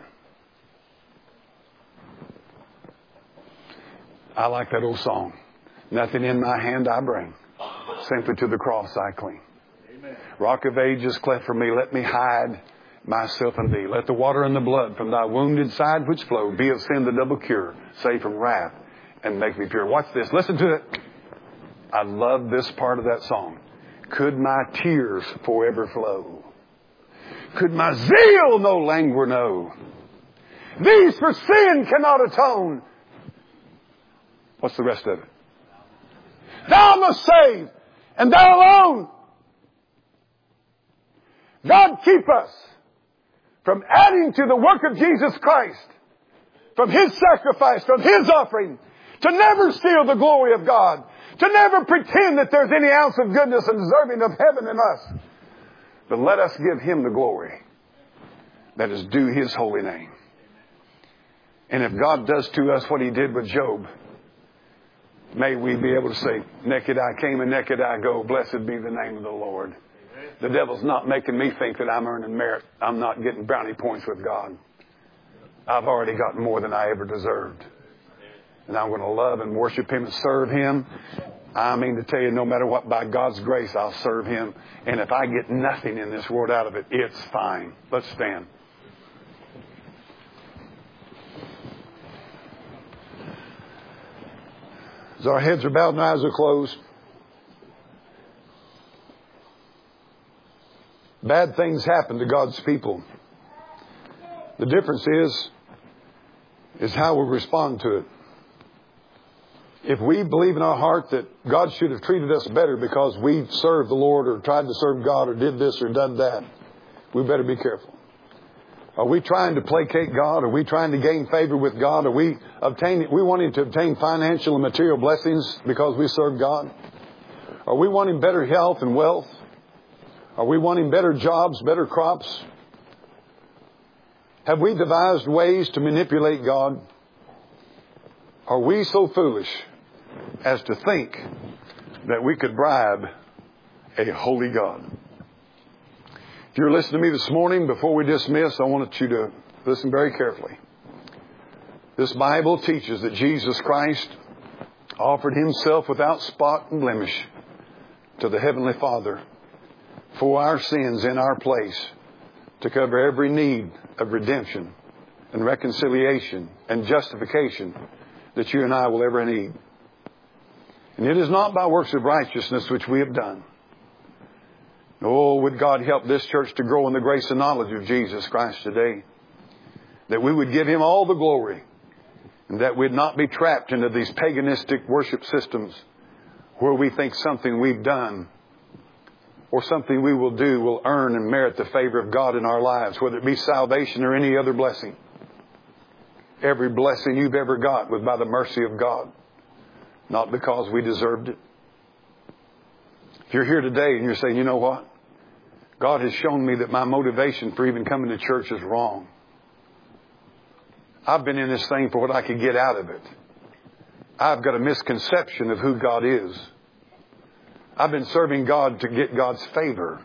A: I like that old song. Nothing in my hand I bring. Simply to the cross I cling. Amen. Rock of ages cleft for me. Let me hide myself in thee. Let the water and the blood from thy wounded side which flow be of sin the double cure. Save from wrath and make me pure. Watch this. Listen to it. I love this part of that song. Could my tears forever flow? Could my zeal no languor know? These for sin cannot atone. What's the rest of it? Thou must save, and thou alone. God keep us from adding to the work of Jesus Christ, from His sacrifice, from His offering, to never steal the glory of God, to never pretend that there's any ounce of goodness and deserving of heaven in us. But let us give Him the glory that is due His holy name. And if God does to us what He did with Job, may we be able to say, naked I came and naked I go. Blessed be the name of the Lord. The devil's not making me think that I'm earning merit. I'm not getting brownie points with God. I've already gotten more than I ever deserved. And I'm going to love and worship Him and serve Him. I mean to tell you, no matter what, by God's grace, I'll serve Him. And if I get nothing in this world out of it, it's fine. Let's stand. As our heads are bowed and eyes are closed, bad things happen to God's people. The difference is, is how we respond to it. If we believe in our heart that God should have treated us better because we served the Lord or tried to serve God or did this or done that, we better be careful. Are we trying to placate God? Are we trying to gain favor with God? Are we obtaining, we wanting to obtain financial and material blessings because we serve God? Are we wanting better health and wealth? Are we wanting better jobs, better crops? Have we devised ways to manipulate God? Are we so foolish as to think that we could bribe a holy God? If you're listening to me this morning, before we dismiss, I want you to listen very carefully. This Bible teaches that Jesus Christ offered Himself without spot and blemish to the Heavenly Father for our sins in our place to cover every need of redemption and reconciliation and justification that you and I will ever need. And it is not by works of righteousness which we have done. Oh, would God help this church to grow in the grace and knowledge of Jesus Christ today, that we would give Him all the glory And that we'd not be trapped into these paganistic worship systems where we think something we've done or something we will do will earn and merit the favor of God in our lives, whether it be salvation or any other blessing. Every blessing you've ever got was by the mercy of God, not because we deserved it. If you're here today and you're saying, you know what? God has shown me that my motivation for even coming to church is wrong. I've been in this thing for what I could get out of it. I've got a misconception of who God is. I've been serving God to get God's favor.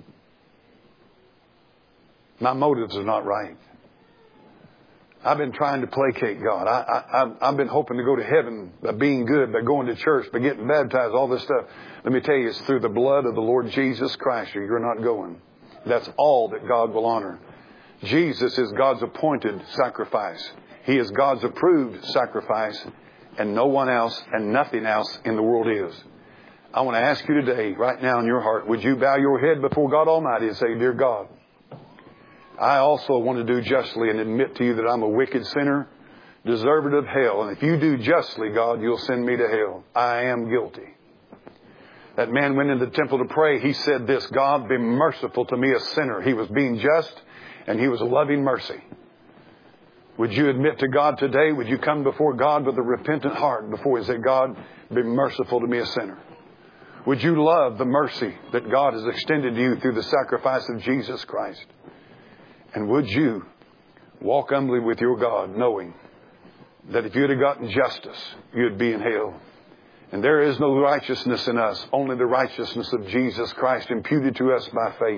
A: My motives are not right. I've been trying to placate God. I, I, I've been hoping to go to heaven by being good, by going to church, by getting baptized, all this stuff. Let me tell you, it's through the blood of the Lord Jesus Christ or you're not going. That's all that God will honor. Jesus is God's appointed sacrifice. He is God's approved sacrifice, and no one else and nothing else in the world is. I want to ask you today, right now in your heart, would you bow your head before God Almighty and say, Dear God, I also want to do justly and admit to you that I'm a wicked sinner, deserved of hell. And if you do justly, God, you'll send me to hell. I am guilty. That man went into the temple to pray. He said this, God, be merciful to me, a sinner. He was being just and he was loving mercy. Would you admit to God today? Would you come before God with a repentant heart before He say, God, be merciful to me, a sinner? Would you love the mercy that God has extended to you through the sacrifice of Jesus Christ? And would you walk humbly with your God, knowing that if you'd have gotten justice, you'd be in hell? And there is no righteousness in us, only the righteousness of Jesus Christ imputed to us by faith.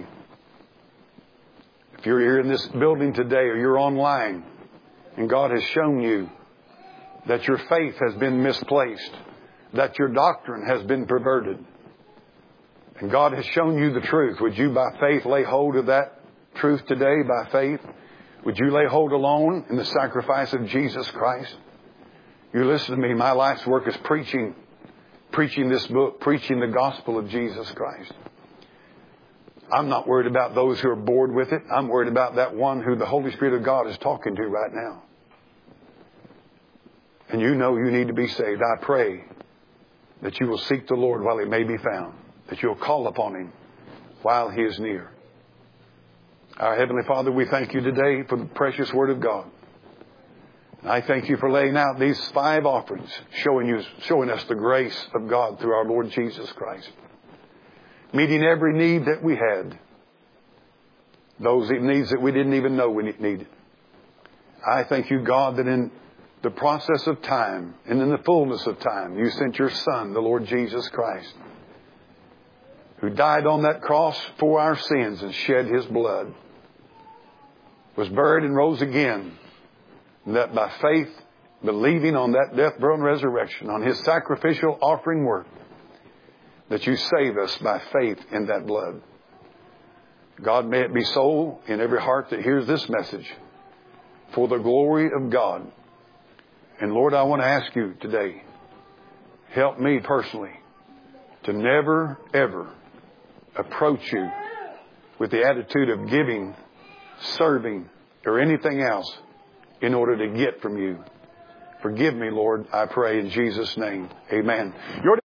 A: If you're here in this building today or you're online and God has shown you that your faith has been misplaced, that your doctrine has been perverted, and God has shown you the truth, would you by faith lay hold of that truth today by faith? Would you lay hold alone in the sacrifice of Jesus Christ? You listen to me. My life's work is preaching, preaching this book, preaching the gospel of Jesus Christ. I'm not worried about those who are bored with it. I'm worried about that one who the Holy Spirit of God is talking to right now. And you know you need to be saved. I pray that you will seek the Lord while He may be found, that you'll call upon Him while He is near. Our Heavenly Father, we thank you today for the precious Word of God. I thank you for laying out these five offerings, showing you, showing us the grace of God through our Lord Jesus Christ. Meeting every need that we had. Those needs that we didn't even know we needed. I thank you, God, that in the process of time and in the fullness of time, you sent your Son, the Lord Jesus Christ, who died on that cross for our sins and shed His blood, was buried and rose again, and that by faith, believing on that death, burial, and resurrection, on His sacrificial offering work, that you save us by faith in that blood. God, may it be so in every heart that hears this message for the glory of God. And Lord, I want to ask you today, help me personally to never, ever approach you with the attitude of giving, serving, or anything else in order to get from you. Forgive me, Lord, I pray in Jesus' name. Amen. Your